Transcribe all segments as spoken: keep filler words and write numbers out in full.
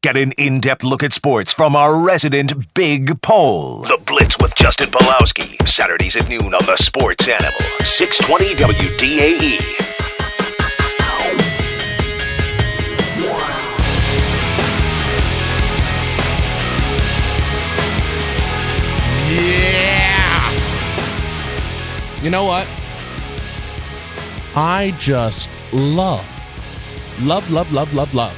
Get an in-depth look at sports from our resident Big Pole. The Blitz with Justin Pawlowski. Saturdays at noon on the Sports Animal. six twenty W D A E. Yeah! You know what? I just love, love, love, love, love, love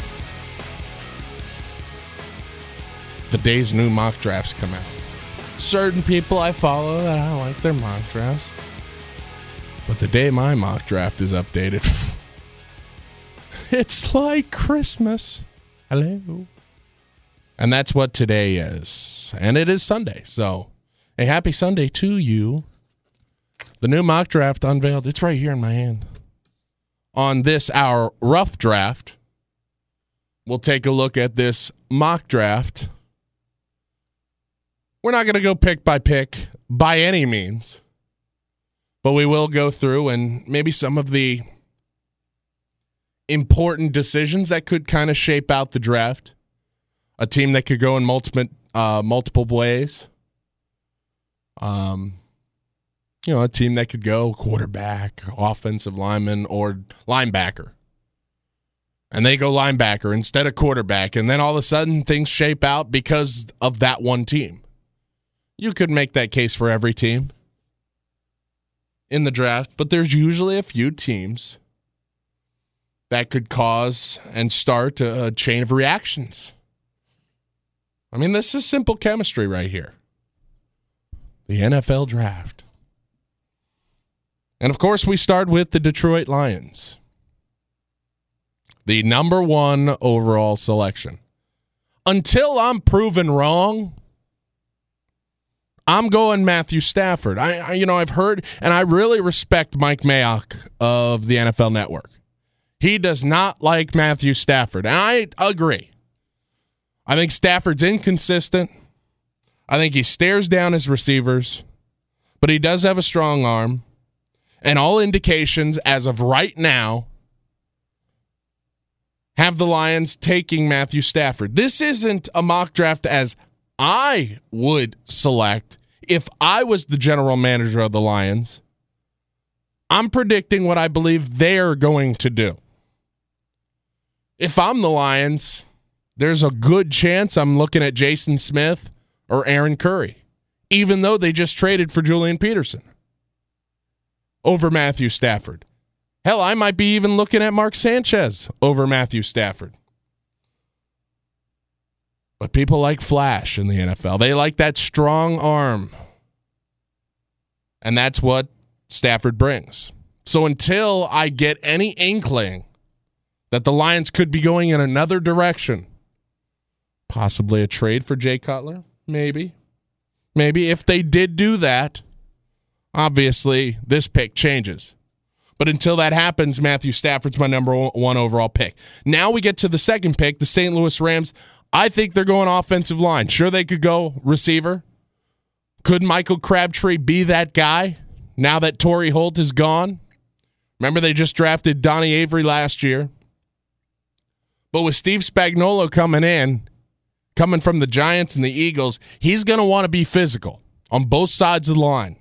the day's new mock drafts come out. Certain people I follow that I like their mock drafts. But the day my mock draft is updated, it's like Christmas. Hello. And that's what today is. And it is Sunday. So a happy Sunday to you. The new mock draft unveiled. It's right here in my hand. On this, our rough draft, we'll take a look at this mock draft. We're not going to go pick by pick by any means, but we will go through and maybe some of the important decisions that could kind of shape out the draft. A team that could go in multiple uh, multiple ways. Um, you know, a team that could go quarterback, offensive lineman, or linebacker. And they go linebacker instead of quarterback, and then all of a sudden things shape out because of that one team. You could make that case for every team in the draft, but there's usually a few teams that could cause and start a, a chain of reactions. I mean, this is simple chemistry right here. The N F L draft. And, of course, we start with the Detroit Lions. The number one overall selection. Until I'm proven wrong, I'm going Matthew Stafford. I, I, you know, I've heard, and I really respect Mike Mayock of the N F L Network. He does not like Matthew Stafford, and I agree. I think Stafford's inconsistent. I think he stares down his receivers, but he does have a strong arm, and all indications as of right now have the Lions taking Matthew Stafford. This isn't a mock draft as I would select if I was the general manager of the Lions. I'm predicting what I believe they're going to do. If I'm the Lions, there's a good chance I'm looking at Jason Smith or Aaron Curry, even though they just traded for Julian Peterson over Matthew Stafford. Hell, I might be even looking at Mark Sanchez over Matthew Stafford. But people like flash in the N F L. They like that strong arm. And that's what Stafford brings. So until I get any inkling that the Lions could be going in another direction, possibly a trade for Jay Cutler, maybe. Maybe if they did do that, obviously this pick changes. But until that happens, Matthew Stafford's my number one overall pick. Now we get to the second pick, the Saint Louis Rams. I think they're going offensive line. Sure, they could go receiver. Could Michael Crabtree be that guy now that Torrey Holt is gone? Remember, they just drafted Donnie Avery last year. But with Steve Spagnuolo coming in, coming from the Giants and the Eagles, he's going to want to be physical on both sides of the line.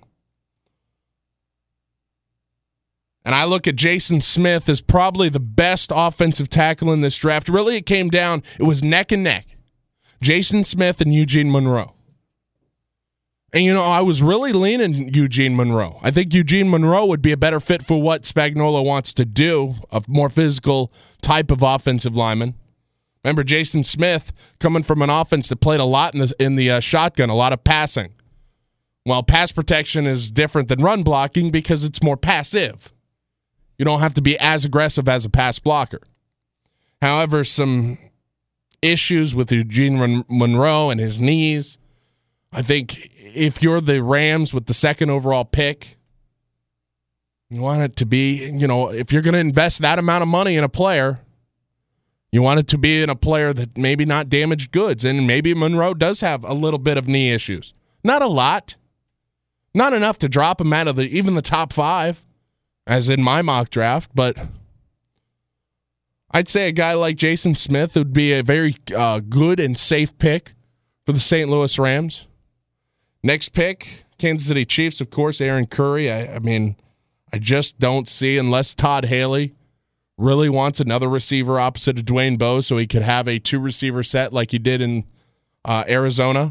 And I look at Jason Smith as probably the best offensive tackle in this draft. Really, it came down, it was neck and neck. Jason Smith and Eugene Monroe. And, you know, I was really leaning Eugene Monroe. I think Eugene Monroe would be a better fit for what Spagnuolo wants to do, a more physical type of offensive lineman. Remember, Jason Smith coming from an offense that played a lot in the, in the uh, shotgun, a lot of passing. Well, pass protection is different than run blocking because it's more passive. You don't have to be as aggressive as a pass blocker. However, some issues with Eugene Monroe and his knees. I think if you're the Rams with the second overall pick, you want it to be, you know, if you're going to invest that amount of money in a player, you want it to be in a player that maybe not damaged goods. And maybe Monroe does have a little bit of knee issues. Not a lot. Not enough to drop him out of the even the top five. As in my mock draft, but I'd say a guy like Jason Smith would be a very uh, good and safe pick for the Saint Louis Rams. Next pick, Kansas City Chiefs, of course, Aaron Curry. I, I mean, I just don't see, unless Todd Haley really wants another receiver opposite of Dwayne Bowe so he could have a two-receiver set like he did in uh, Arizona.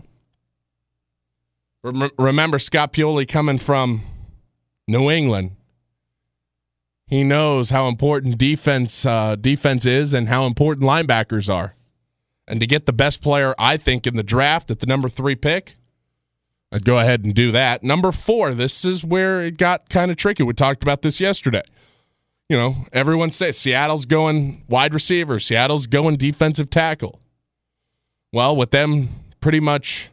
Rem- remember, Scott Pioli coming from New England. He knows how important defense uh, defense is and how important linebackers are. And to get the best player, I think, in the draft at the number three pick, I'd go ahead and do that. Number four, this is where it got kind of tricky. We talked about this yesterday. You know, everyone says Seattle's going wide receiver. Seattle's going defensive tackle. Well, with them pretty much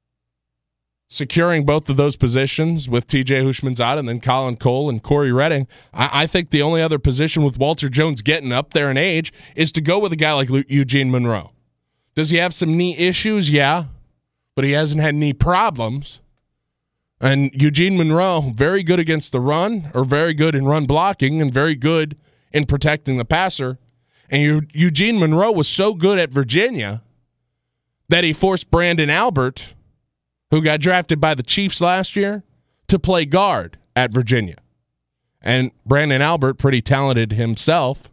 securing both of those positions with T J Houshmandzadeh and then Colin Cole and Corey Redding, I, I think the only other position with Walter Jones getting up there in age is to go with a guy like Eugene Monroe. Does he have some knee issues? Yeah, but he hasn't had knee problems. And Eugene Monroe, very good against the run, or very good in run blocking, and very good in protecting the passer. And Eugene Monroe was so good at Virginia that he forced Brandon Albert, who got drafted by the Chiefs last year, to play guard at Virginia. And Brandon Albert, pretty talented himself.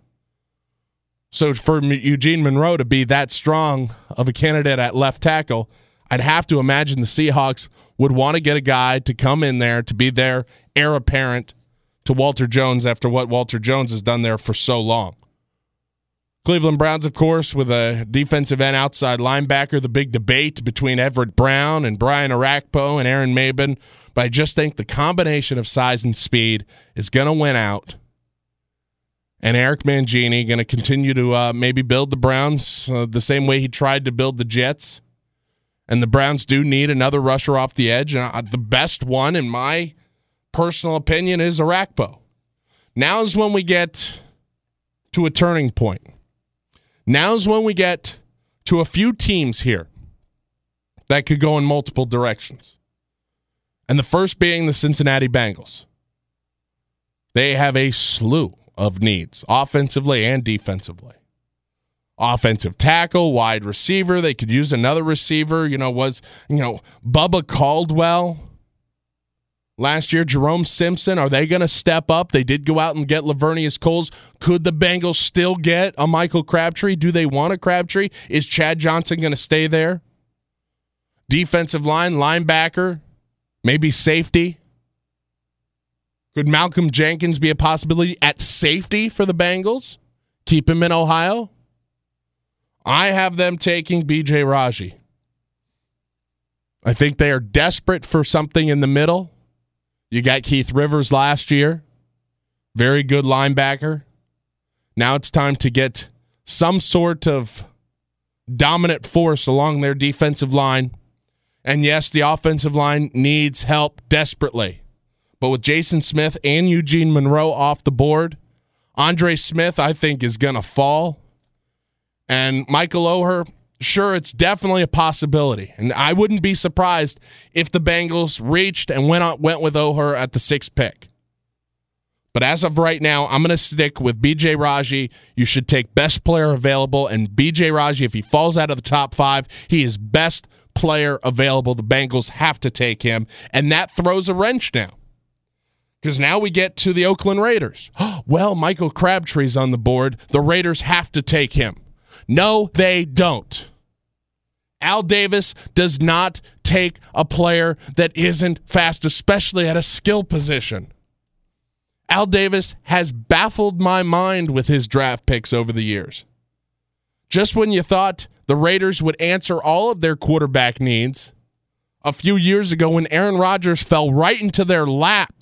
So for Eugene Monroe to be that strong of a candidate at left tackle, I'd have to imagine the Seahawks would want to get a guy to come in there to be their heir apparent to Walter Jones after what Walter Jones has done there for so long. Cleveland Browns, of course, with a defensive end outside linebacker, the big debate between Everett Brown and Brian Orakpo and Aaron Maben. But I just think the combination of size and speed is going to win out. And Eric Mangini going to continue to uh, maybe build the Browns uh, the same way he tried to build the Jets. And the Browns do need another rusher off the edge. And uh, the best one, in my personal opinion, is Orakpo. Now is when we get to a turning point. Now's when we get to a few teams here that could go in multiple directions. And the first being the Cincinnati Bengals. They have a slew of needs, offensively and defensively. Offensive tackle, wide receiver. They could use another receiver. You know, was, you know, Bubba Caldwell last year, Jerome Simpson. Are they going to step up? They did go out and get Lavernius Coles. Could the Bengals still get a Michael Crabtree? Do they want a Crabtree? Is Chad Johnson going to stay there? Defensive line, linebacker, maybe safety. Could Malcolm Jenkins be a possibility at safety for the Bengals? Keep him in Ohio? I have them taking B J Raji. I think they are desperate for something in the middle. You got Keith Rivers last year. Very good linebacker. Now it's time to get some sort of dominant force along their defensive line. And yes, the offensive line needs help desperately. But with Jason Smith and Eugene Monroe off the board, Andre Smith, I think, is going to fall. And Michael Oher, sure, it's definitely a possibility. And I wouldn't be surprised if the Bengals reached and went on, went with Oher at the sixth pick. But as of right now, I'm going to stick with B J Raji. You should take best player available. And B J Raji, if he falls out of the top five, he is best player available. The Bengals have to take him. And that throws a wrench now. Because now we get to the Oakland Raiders. Well, Michael Crabtree's on the board. The Raiders have to take him. No, they don't. Al Davis does not take a player that isn't fast, especially at a skill position. Al Davis has baffled my mind with his draft picks over the years. Just when you thought the Raiders would answer all of their quarterback needs, a few years ago when Aaron Rodgers fell right into their lap,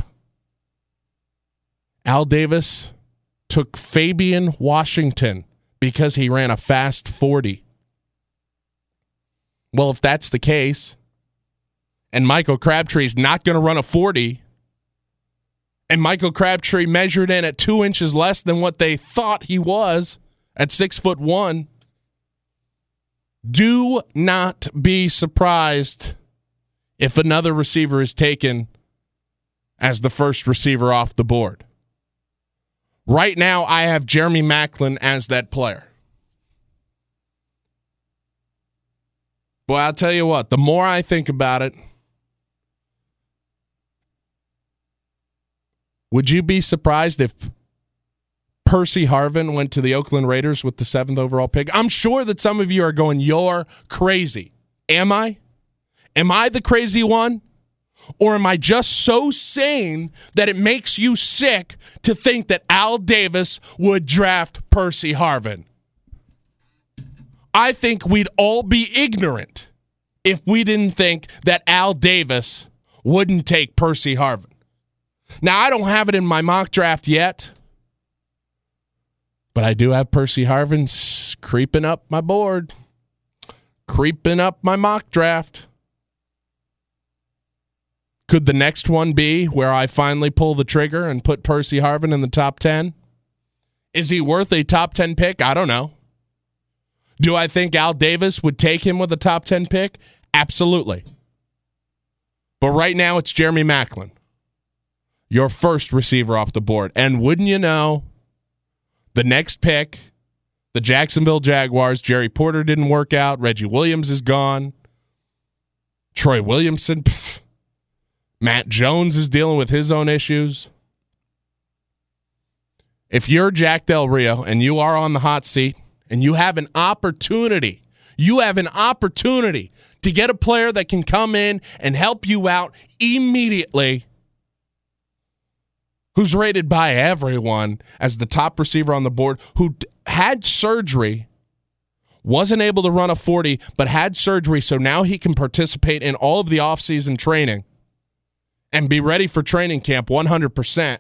Al Davis took Fabian Washington because he ran a fast forty. Well, if that's the case, and Michael Crabtree's not going to run a forty, and Michael Crabtree measured in at two inches less than what they thought he was at six foot one, do not be surprised if another receiver is taken as the first receiver off the board. Right now, I have Jeremy Maclin as that player. Boy, I'll tell you what, the more I think about it, would you be surprised if Percy Harvin went to the Oakland Raiders with the seventh overall pick? I'm sure that some of you are going, you're crazy. Am I? Am I the crazy one? Or am I just so sane that it makes you sick to think that Al Davis would draft Percy Harvin? I think we'd all be ignorant if we didn't think that Al Davis wouldn't take Percy Harvin. Now, I don't have it in my mock draft yet, but I do have Percy Harvin creeping up my board, creeping up my mock draft. Could the next one be where I finally pull the trigger and put Percy Harvin in the top ten? Is he worth a top ten pick? I don't know. Do I think Al Davis would take him with a top ten pick? Absolutely. But right now it's Jeremy Maclin, your first receiver off the board. And wouldn't you know, the next pick, the Jacksonville Jaguars, Jerry Porter didn't work out. Reggie Williams is gone. Troy Williamson, pff. Matt Jones is dealing with his own issues. If you're Jack Del Rio and you are on the hot seat and you have an opportunity, you have an opportunity to get a player that can come in and help you out immediately, who's rated by everyone as the top receiver on the board, who had surgery, wasn't able to run a forty, but had surgery, so now he can participate in all of the offseason training and be ready for training camp one hundred percent.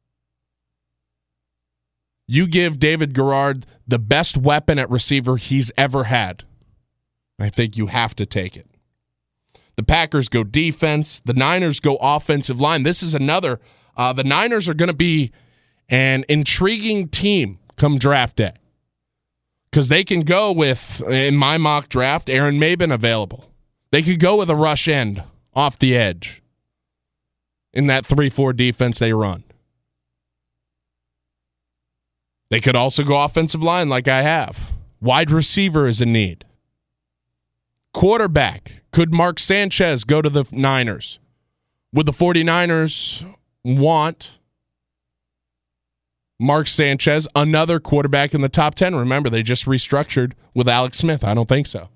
You give David Garrard the best weapon at receiver he's ever had. I think you have to take it. The Packers go defense. The Niners go offensive line. This is another. Uh, the Niners are going to be an intriguing team come draft day because they can go with, in my mock draft, Aaron Maben available. They could go with a rush end off the edge in that three four defense they run. They could also go offensive line like I have. Wide receiver is a need. Quarterback. Could Mark Sanchez go to the Niners? Would the 49ers want Mark Sanchez, another quarterback in the top ten? Remember, they just restructured with Alex Smith. I don't think so.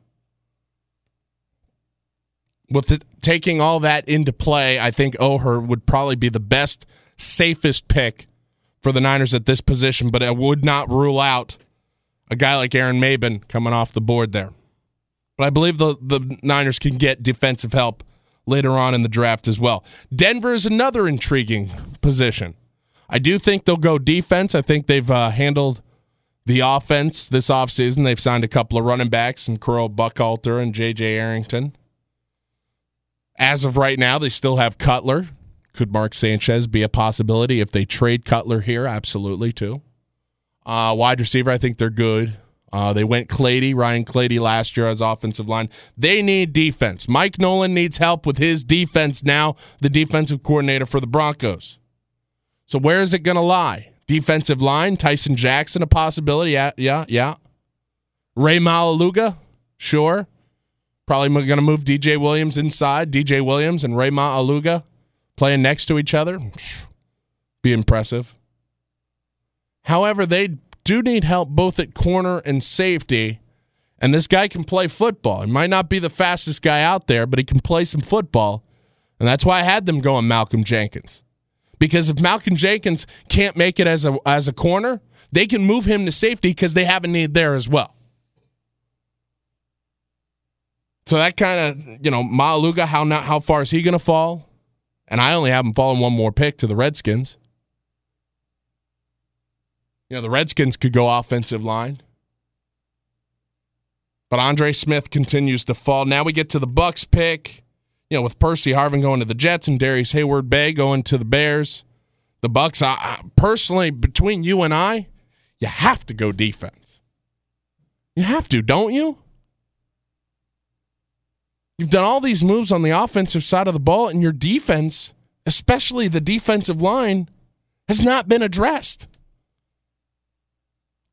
With the, taking all that into play, I think Oher would probably be the best, safest pick for the Niners at this position, but I would not rule out a guy like Aaron Maben coming off the board there. But I believe the, the Niners can get defensive help later on in the draft as well. Denver is another intriguing position. I do think they'll go defense. I think they've uh, handled the offense this offseason. They've signed a couple of running backs, and Corral Buckhalter and J J Arrington. As of right now, they still have Cutler. Could Mark Sanchez be a possibility if they trade Cutler here? Absolutely, too. Uh, wide receiver, I think they're good. Uh, they went Clady, Ryan Clady last year as offensive line. They need defense. Mike Nolan needs help with his defense now, the defensive coordinator for the Broncos. So where is it going to lie? Defensive line, Tyson Jackson, a possibility. Yeah, yeah, yeah. Ray Malaluga, sure. Probably going to move D J Williams inside. D J Williams and Ray Malaluga playing next to each other. Be impressive. However, they do need help both at corner and safety, and this guy can play football. He might not be the fastest guy out there, but he can play some football, and that's why I had them going Malcolm Jenkins. Because if Malcolm Jenkins can't make it as a as a corner, they can move him to safety because they have a need there as well. So that kind of, you know, Malaluga, how not how far is he going to fall? And I only have him falling one more pick to the Redskins. You know, the Redskins could go offensive line. But Andre Smith continues to fall. Now we get to the Bucks pick. You know, with Percy Harvin going to the Jets and Darius Hayward-Bay going to the Bears. The Bucks, I, I, personally, between you and I, you have to go defense. You have to, don't you? You've done all these moves on the offensive side of the ball, and your defense, especially the defensive line, has not been addressed.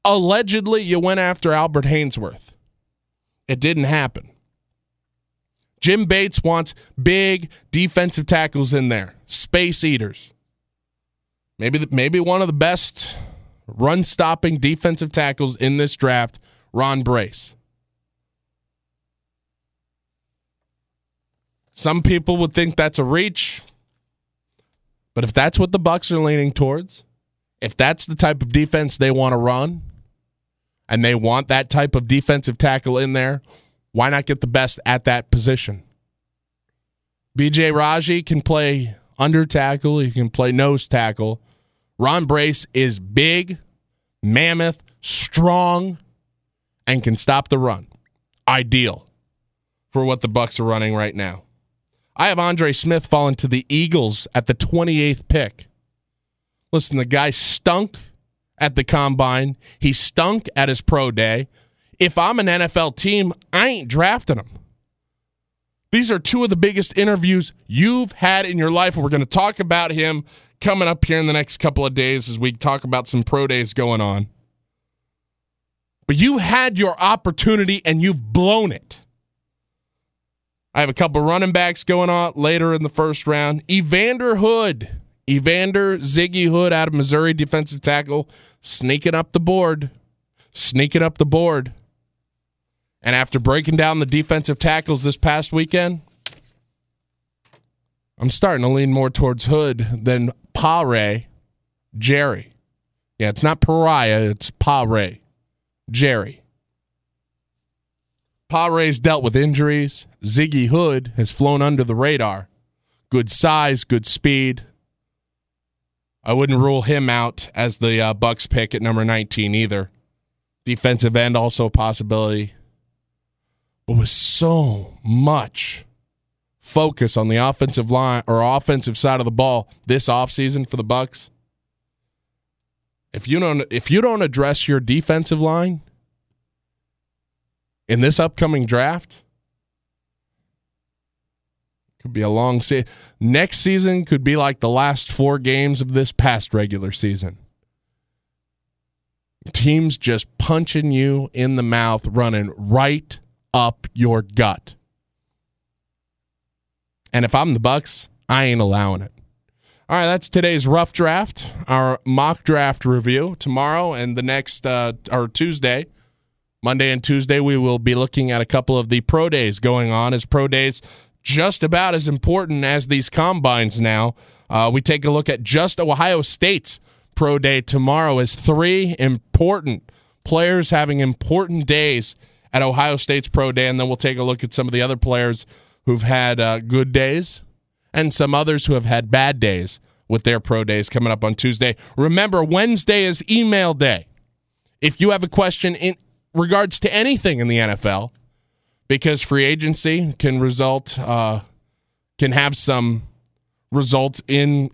Allegedly, you went after Albert Hainsworth. It didn't happen. Jim Bates wants big defensive tackles in there, space eaters. Maybe the, maybe one of the best run-stopping defensive tackles in this draft, Ron Brace. Some people would think that's a reach, but if that's what the Bucs are leaning towards, if that's the type of defense they want to run, and they want that type of defensive tackle in there, why not get the best at that position? B J Raji can play under tackle. He can play nose tackle. Ron Brace is big, mammoth, strong, and can stop the run. Ideal for what the Bucs are running right now. I have Andre Smith falling to the Eagles at the twenty-eighth pick. Listen, the guy stunk at the combine. He stunk at his pro day. If I'm an N F L team, I ain't drafting him. These are two of the biggest interviews you've had in your life, and we're going to talk about him coming up here in the next couple of days as we talk about some pro days going on. But you had your opportunity, and you've blown it. I have a couple running backs going on later in the first round. Evander Hood. Evander Ziggy Hood out of Missouri, defensive tackle, sneaking up the board. Sneaking up the board. And after breaking down the defensive tackles this past weekend, I'm starting to lean more towards Hood than Pare Jerry. Yeah, it's not Pariah, it's Pare Jerry. Pare's dealt with injuries. Ziggy Hood has flown under the radar. Good size, good speed. I wouldn't rule him out as the uh, Bucs pick at number nineteen either. Defensive end also a possibility. But with so much focus on the offensive line or offensive side of the ball this offseason for the Bucs, if you don't if you don't address your defensive line in this upcoming draft, could be a long season. Next season could be like the last four games of this past regular season. Teams just punching you in the mouth, running right up your gut. And if I'm the Bucs, I ain't allowing it. All right, that's today's rough draft, our mock draft review. Tomorrow and the next, uh, or Tuesday, Monday and Tuesday, we will be looking at a couple of the pro days going on, as pro days just about as important as these combines now. Uh, we take a look at just Ohio State's pro day tomorrow as three important players having important days at Ohio State's pro day, and then we'll take a look at some of the other players who've had uh, good days and some others who have had bad days with their pro days coming up on Tuesday. Remember, Wednesday is email day. If you have a question in regards to anything in the N F L, because free agency can result, uh, can have some results in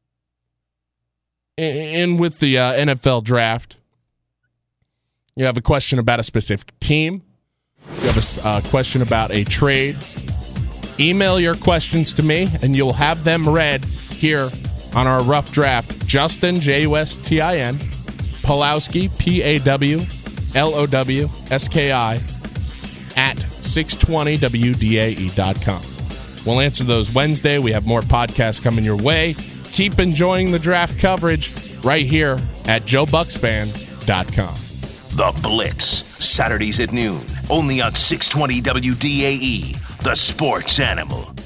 in with the uh, N F L draft. You have a question about a specific team. You have a uh, question about a trade. Email your questions to me, and you'll have them read here on our rough draft. Justin, J U S T I N, Pawlowski, P A W L O W S K I, at six twenty W D A E dot com. We'll answer those Wednesday. We have more podcasts coming your way. Keep enjoying the draft coverage right here at joe bucks fan dot com. The Blitz, Saturdays at noon, only on six twenty W D A E, the sports animal.